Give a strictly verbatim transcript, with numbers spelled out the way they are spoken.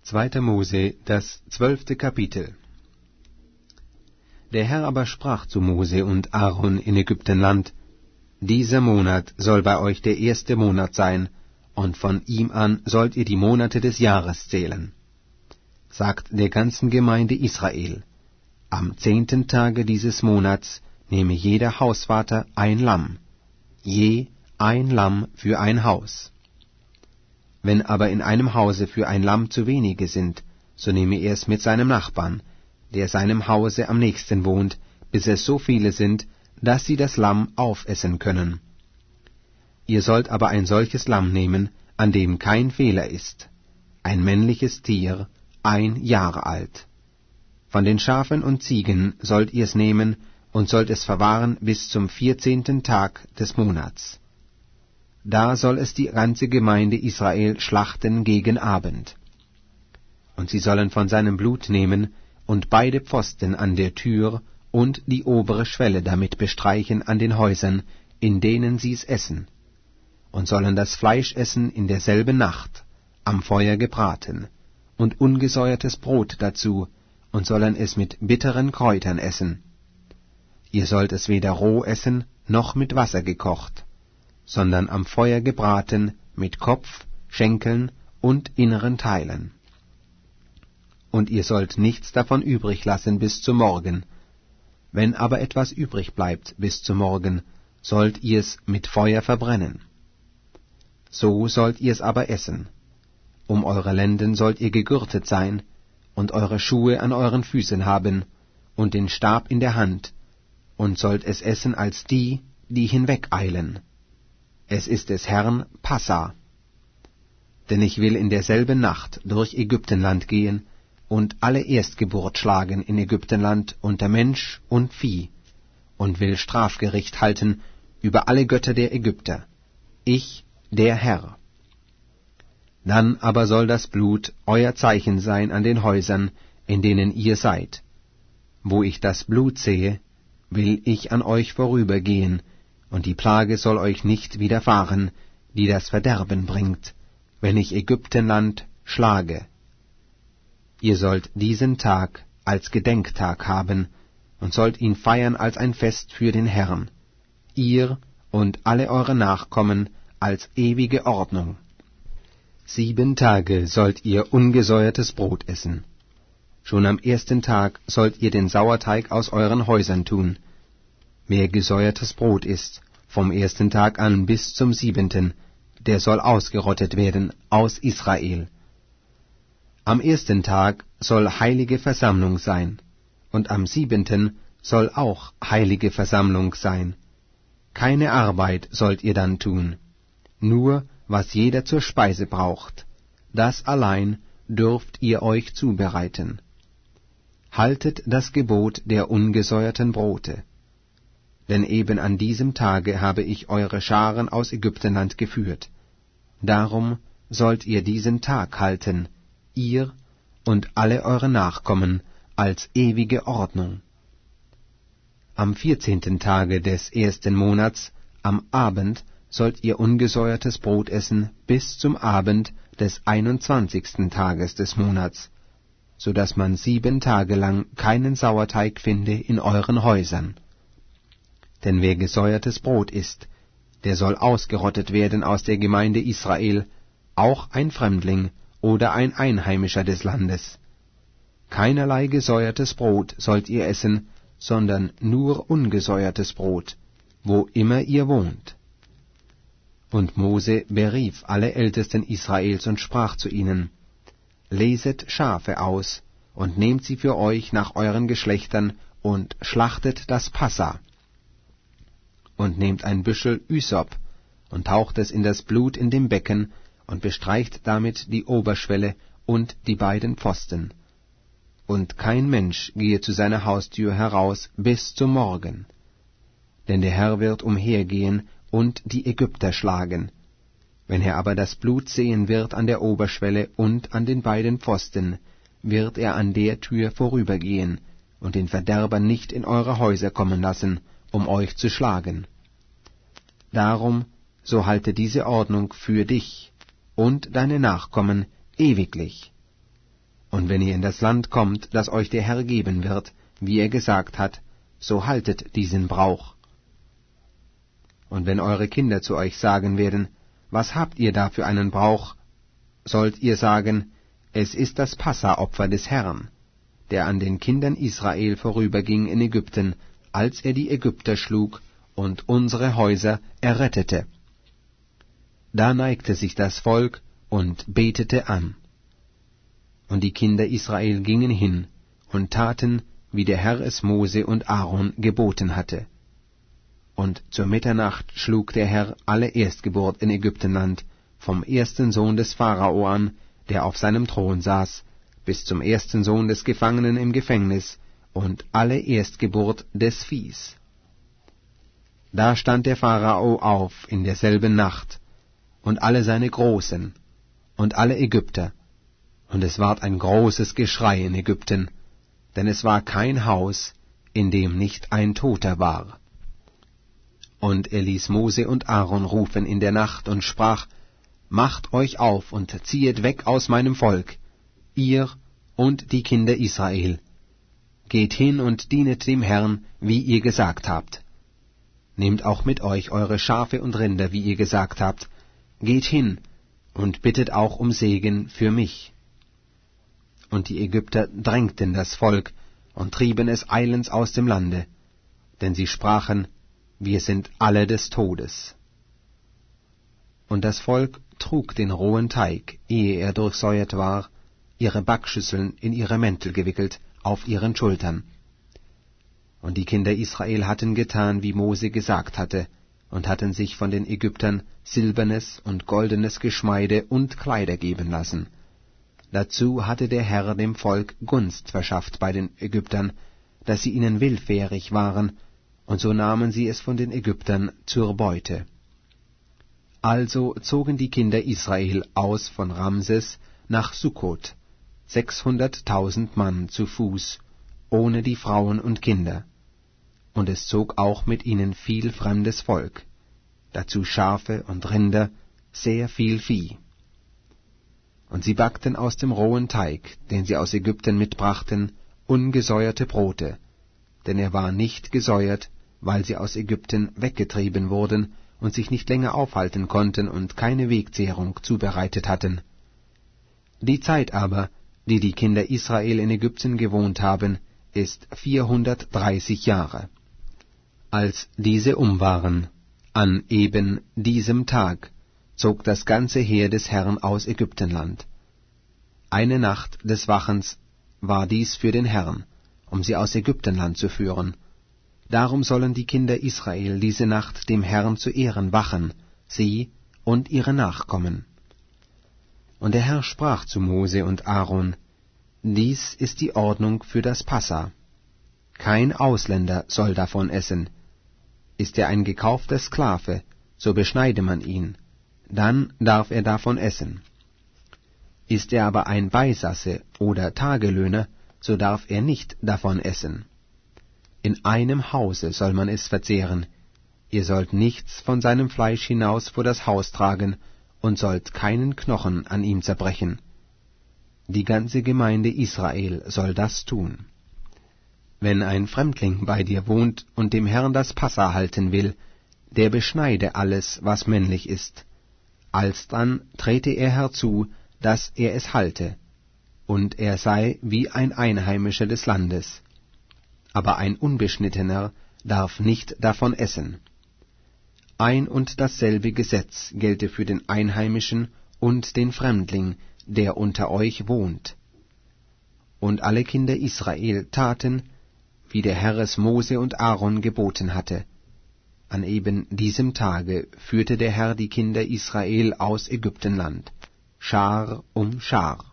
Zweiter Mose, das zwölfte Kapitel. Der Herr aber sprach zu Mose und Aaron in Ägyptenland: Dieser Monat soll bei euch der erste Monat sein, und von ihm an sollt ihr die Monate des Jahres zählen. Sagt der ganzen Gemeinde Israel: Am zehnten Tage dieses Monats nehme jeder Hausvater ein Lamm, je ein Lamm für ein Haus. Wenn aber in einem Hause für ein Lamm zu wenige sind, so nehme er es mit seinem Nachbarn, der seinem Hause am nächsten wohnt, bis es so viele sind, dass sie das Lamm aufessen können. Ihr sollt aber ein solches Lamm nehmen, an dem kein Fehler ist, ein männliches Tier, ein Jahr alt. Von den Schafen und Ziegen sollt ihr's nehmen und sollt es verwahren bis zum vierzehnten Tag des Monats. Da soll es die ganze Gemeinde Israel schlachten gegen Abend. Und sie sollen von seinem Blut nehmen und beide Pfosten an der Tür und die obere Schwelle damit bestreichen an den Häusern, in denen sie's essen, und sollen das Fleisch essen in derselben Nacht, am Feuer gebraten, und ungesäuertes Brot dazu, und sollen es mit bitteren Kräutern essen. Ihr sollt es weder roh essen, noch mit Wasser gekocht, sondern am Feuer gebraten, mit Kopf, Schenkeln und inneren Teilen. Und ihr sollt nichts davon übrig lassen bis zum Morgen. Wenn aber etwas übrig bleibt bis zum Morgen, sollt ihr's mit Feuer verbrennen. So sollt ihr's aber essen. Um eure Lenden sollt ihr gegürtet sein, und eure Schuhe an euren Füßen haben, und den Stab in der Hand, und sollt es essen als die, die hinwegeilen. Es ist des Herrn Passa. Denn ich will in derselben Nacht durch Ägyptenland gehen und alle Erstgeburt schlagen in Ägyptenland unter Mensch und Vieh, und will Strafgericht halten über alle Götter der Ägypter. Ich, der Herr. Dann aber soll das Blut euer Zeichen sein an den Häusern, in denen ihr seid. Wo ich das Blut sehe, will ich an euch vorübergehen, und die Plage soll euch nicht widerfahren, die das Verderben bringt, wenn ich Ägyptenland schlage. Ihr sollt diesen Tag als Gedenktag haben, und sollt ihn feiern als ein Fest für den Herrn, ihr und alle eure Nachkommen als ewige Ordnung. Sieben Tage sollt ihr ungesäuertes Brot essen. Schon am ersten Tag sollt ihr den Sauerteig aus euren Häusern tun. Wer gesäuertes Brot isst, vom ersten Tag an bis zum siebenten, der soll ausgerottet werden aus Israel. Am ersten Tag soll heilige Versammlung sein, und am siebenten soll auch heilige Versammlung sein. Keine Arbeit sollt ihr dann tun, nur was jeder zur Speise braucht, das allein dürft ihr euch zubereiten. Haltet das Gebot der ungesäuerten Brote. Denn eben an diesem Tage habe ich eure Scharen aus Ägyptenland geführt. Darum sollt ihr diesen Tag halten, ihr und alle eure Nachkommen, als ewige Ordnung. Am vierzehnten Tage des ersten Monats, am Abend, sollt ihr ungesäuertes Brot essen bis zum Abend des einundzwanzigsten Tages des Monats, so dass man sieben Tage lang keinen Sauerteig finde in euren Häusern. Denn wer gesäuertes Brot isst, der soll ausgerottet werden aus der Gemeinde Israel, auch ein Fremdling oder ein Einheimischer des Landes. Keinerlei gesäuertes Brot sollt ihr essen, sondern nur ungesäuertes Brot, wo immer ihr wohnt. Und Mose berief alle Ältesten Israels und sprach zu ihnen: Leset Schafe aus und nehmt sie für euch nach euren Geschlechtern und schlachtet das Passa. Und nehmt ein Büschel Ysop und taucht es in das Blut in dem Becken und bestreicht damit die Oberschwelle und die beiden Pfosten. Und kein Mensch gehe zu seiner Haustür heraus bis zum Morgen. Denn der Herr wird umhergehen und die Ägypter schlagen. Wenn er aber das Blut sehen wird an der Oberschwelle und an den beiden Pfosten, wird er an der Tür vorübergehen und den Verderber nicht in eure Häuser kommen lassen, um euch zu schlagen. Darum, so halte diese Ordnung für dich und deine Nachkommen ewiglich. Und wenn ihr in das Land kommt, das euch der Herr geben wird, wie er gesagt hat, so haltet diesen Brauch. Und wenn eure Kinder zu euch sagen werden, was habt ihr da für einen Brauch, sollt ihr sagen, es ist das Passaopfer des Herrn, der an den Kindern Israel vorüberging in Ägypten, als er die Ägypter schlug und unsere Häuser errettete. Da neigte sich das Volk und betete an. Und die Kinder Israel gingen hin und taten, wie der Herr es Mose und Aaron geboten hatte. Und zur Mitternacht schlug der Herr alle Erstgeburt in Ägyptenland, vom ersten Sohn des Pharao an, der auf seinem Thron saß, bis zum ersten Sohn des Gefangenen im Gefängnis, und alle Erstgeburt des Viehs. Da stand der Pharao auf in derselben Nacht, und alle seine Großen, und alle Ägypter, und es ward ein großes Geschrei in Ägypten, denn es war kein Haus, in dem nicht ein Toter war. Und er ließ Mose und Aaron rufen in der Nacht und sprach, Macht euch auf und ziehet weg aus meinem Volk, ihr und die Kinder Israel. Geht hin und dienet dem Herrn, wie ihr gesagt habt. Nehmt auch mit euch eure Schafe und Rinder, wie ihr gesagt habt. Geht hin und bittet auch um Segen für mich. Und die Ägypter drängten das Volk und trieben es eilends aus dem Lande, denn sie sprachen, wir sind alle des Todes. Und das Volk trug den rohen Teig, ehe er durchsäuert war, ihre Backschüsseln in ihre Mäntel gewickelt, auf ihren Schultern. Und die Kinder Israel hatten getan, wie Mose gesagt hatte, und hatten sich von den Ägyptern silbernes und goldenes Geschmeide und Kleider geben lassen. Dazu hatte der Herr dem Volk Gunst verschafft bei den Ägyptern, dass sie ihnen willfährig waren, und so nahmen sie es von den Ägyptern zur Beute. Also zogen die Kinder Israel aus von Ramses nach Sukkot, sechshunderttausend Mann zu Fuß, ohne die Frauen und Kinder. Und es zog auch mit ihnen viel fremdes Volk, dazu Schafe und Rinder, sehr viel Vieh. Und sie backten aus dem rohen Teig, den sie aus Ägypten mitbrachten, ungesäuerte Brote, denn er war nicht gesäuert, weil sie aus Ägypten weggetrieben wurden und sich nicht länger aufhalten konnten und keine Wegzehrung zubereitet hatten. Die Zeit aber, die die Kinder Israel in Ägypten gewohnt haben, ist vierhundertdreißig Jahre. Als diese um waren, an eben diesem Tag, zog das ganze Heer des Herrn aus Ägyptenland. Eine Nacht des Wachens war dies für den Herrn, um sie aus Ägyptenland zu führen. Darum sollen die Kinder Israel diese Nacht dem Herrn zu Ehren wachen, sie und ihre Nachkommen. Und der Herr sprach zu Mose und Aaron, Dies ist die Ordnung für das Passa. Kein Ausländer soll davon essen. Ist er ein gekaufter Sklave, so beschneide man ihn, dann darf er davon essen. Ist er aber ein Beisasse oder Tagelöhner, so darf er nicht davon essen. In einem Hause soll man es verzehren. Ihr sollt nichts von seinem Fleisch hinaus vor das Haus tragen und sollt keinen Knochen an ihm zerbrechen. Die ganze Gemeinde Israel soll das tun. Wenn ein Fremdling bei dir wohnt und dem Herrn das Passa halten will, der beschneide alles, was männlich ist. Alsdann trete er herzu, dass er es halte, und er sei wie ein Einheimischer des Landes. Aber ein Unbeschnittener darf nicht davon essen. Ein und dasselbe Gesetz gelte für den Einheimischen und den Fremdling, der unter euch wohnt. Und alle Kinder Israel taten, wie der Herr es Mose und Aaron geboten hatte. An eben diesem Tage führte der Herr die Kinder Israel aus Ägyptenland, Schar um Schar.